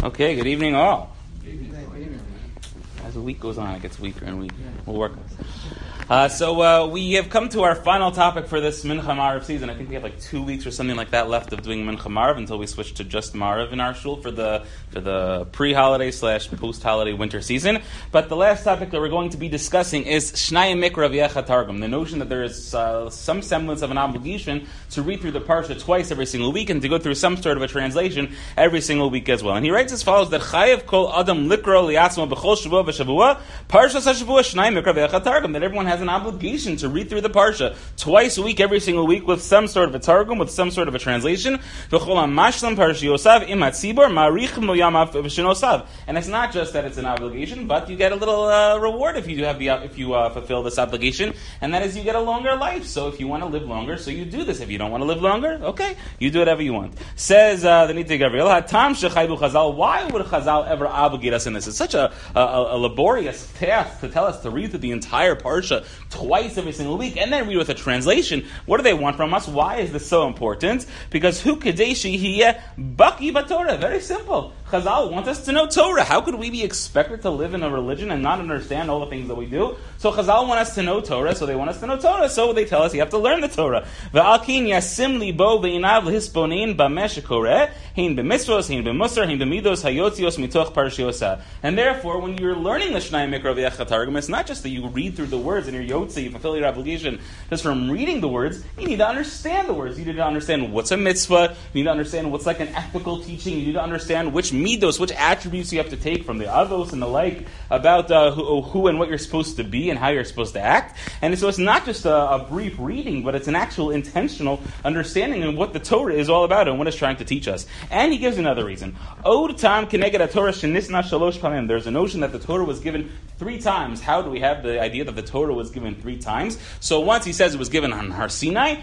Okay, good evening all. As the week goes on, it gets weaker and weaker. We'll work on this. So we have come to our final topic for this Mincha Marav season. I think we have like 2 weeks or something like that left of doing Mincha Marav until we switch to just Marav in our shul for the pre-holiday / post-holiday winter season. But the last topic that we're going to be discussing is Shnayim Mikra v'Echad Targum, the notion that there is some semblance of an obligation to read through the parsha twice every single week and to go through some sort of a translation every single week as well. And he writes as follows: that Chayev Kol Adam Likro Liatzmo B'chol Shavua V'Shavua Parshas HaShavua Shnayim Mikra v'Echad Targum, that everyone has an obligation to read through the parsha twice a week, every single week, with some sort of a targum, with some sort of a translation. And it's not just that it's an obligation, but you get a little reward if you fulfill this obligation, and that is you get a longer life. So if you want to live longer, so you do this. If you don't want to live longer, okay, you do whatever you want. Says the Nitei Gabriel, why would Chazal ever obligate us in this? It's such a laborious task to tell us to read through the entire parsha twice every single week, and then read with a translation. What do they want from us? Why is this so important? Because hu kadeshi hiye baki b'Torah. Very simple. Chazal want us to know Torah. How could we be expected to live in a religion and not understand all the things that we do? So Chazal want us to know Torah, so they want us to know Torah, so they tell us you have to learn the Torah. V'alkin yasim libo v'inav l'hisponin b'meh shekoreh, hein b'mitzvos, hein b'musar, hein b'midos, hayotzios mitoch parshiosa. And therefore, when you're learning the Shnayim Mikra v'Echad Targum, it's not just that you read through the words and your yotzi, you fulfill your obligation just from reading the words. You need to understand the words. You need to understand what's a mitzvah. You need to understand what's like an ethical teaching. You need to understand which midos, which attributes you have to take from the avos and the like about who and what you're supposed to be and how you're supposed to act. And so it's not just a brief reading, but it's an actual intentional understanding of what the Torah is all about and what it's trying to teach us. And he gives another reason. Od tam keneged Torah shenisna shalosh panim. There's a notion that the Torah was given 3 times. How do we have the idea that the Torah was given 3 times? So once he says it was given on Har Sinai,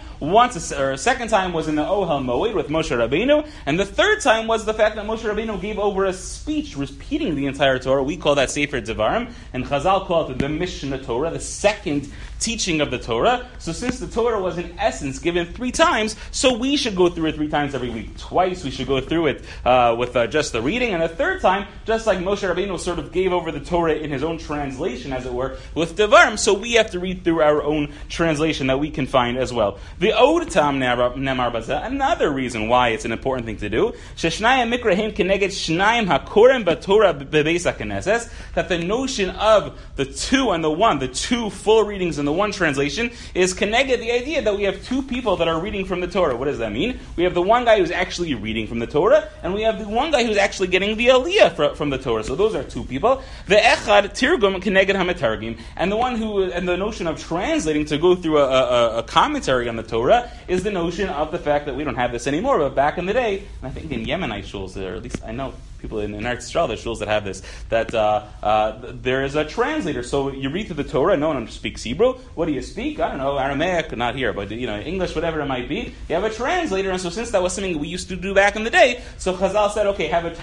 a second time was in the Ohel Moed with Moshe Rabbeinu, and the third time was the fact that Moshe Rabbeinu gave over a speech repeating the entire Torah. We call that Sefer Devarim, and Chazal call it the Mishnah Torah, the second teaching of the Torah. So since the Torah was in essence given 3 times, so we should go through it 3 times every week. Twice we should go through it with just the reading, and a third time, just like Moshe Rabbeinu sort of gave over the Torah in his own translation, as it were, with Devarim, so we have to read through our own translation that we can find as well. The Od Tam Nemar Baza, another reason why it's an important thing to do, Sheshnayim Mikrahin Keneged Shnayim HaKorim BaTorah Bebeis HaKnesses, that the notion of the 2 and the 1, the 2 full readings and the 1 translation, is connected the idea that we have 2 people that are reading from the Torah. What does that mean? We have the one guy who's actually reading from the Torah, and we have the one guy who's actually getting the aliyah from the Torah. So those are 2 people. The Echad Tirgum Keneged HaMetargim, and the one and the notion of translating to go through a commentary on the Torah is the notion of the fact that we don't have this anymore, but back in the day, and I think in Yemenite shuls, or at least I know people in Eretz Yisrael, there's shuls that have this, that there is a translator. So you read through the Torah, no one speaks Hebrew. What do you speak? I don't know, Aramaic, not here, but English, whatever it might be. You have a translator, and so since that was something we used to do back in the day, so Chazal said, okay, have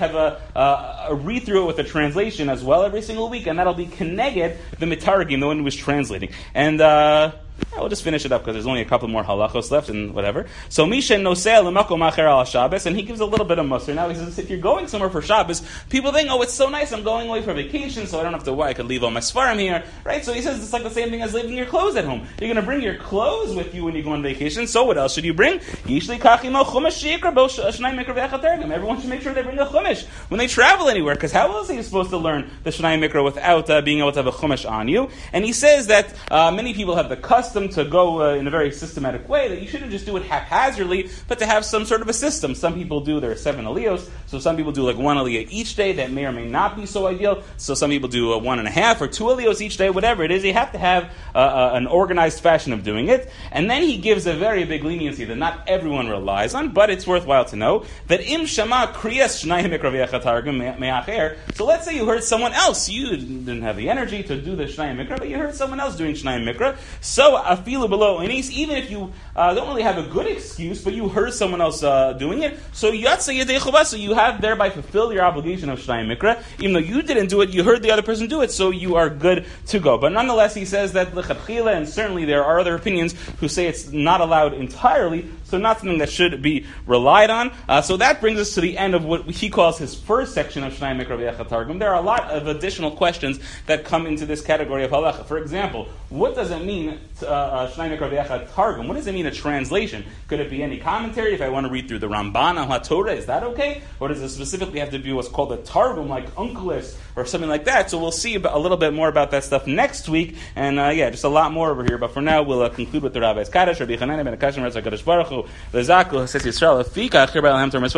a read through it with a translation as well every single week, and that'll be Keneged the Mitargim, the one who was translating. And we'll just finish it up because there's only a couple more halachos left and whatever. So Mishen noseh l'makom acher al Shabbos, and he gives a little bit of musar. Now he says, if you're going somewhere for Shabbos, people think, oh, it's so nice, I'm going away for vacation, so I don't have to worry, I could leave all my svarim here, right? So he says it's like the same thing as leaving your clothes at home. You're going to bring your clothes with you when you go on vacation, so what else should you bring? Everyone should make sure they bring a chumash when they travel anywhere, because how else are you supposed to learn the Shnayim Mikra without being able to have a chumash on you? And he says that many people have the custom to go in a very systematic way, that you shouldn't just do it haphazardly, but to have some sort of a system. Some people do their 7 aliyos, so some people do like 1 aliyah each day. That may or may not be so ideal. So some people do 1.5 or 2 aliyos each day, whatever it is. You have to have an organized fashion of doing it. And then he gives a very big leniency that not everyone relies on, but it's worthwhile to know that im shama kriyas Shnayim Mikra v'Echad Targum me'acher. So let's say you heard someone else. You didn't have the energy to do the Shnayim Mikra, but you heard someone else doing Shnayim Mikra. So afilu below inis, even if you don't really have a good excuse, but you heard someone else doing it, so yatsa yedei chuva, so you have thereby fulfilled your obligation of Shnayim Mikra. Even though you didn't do it, you heard the other person do it, so you are good to go. But nonetheless, he says that l'chadchila, and certainly there are other opinions who say it's not allowed entirely. so not something that should be relied on. So that brings us to the end of what he calls his first section of Shnai Mikra V'Echad Targum. There are a lot of additional questions that come into this category of halacha. For example, what does it mean, Shnai Mikra V'Echad Targum? What does it mean, a translation? Could it be any commentary? If I want to read through the Ramban on HaTorah, is that okay? Or does it specifically have to be what's called a Targum, like Onkelos, or something like that? So we'll see a little bit more about that stuff next week. And just a lot more over here. But for now, we'll conclude with the Rabbi's Kaddish, Rabbi Chananya ben Akashim, Rezak Kadosh Baruch Hu, Lezaku, Hases Yisrael, Afika, Achir Ba'al Ham Torah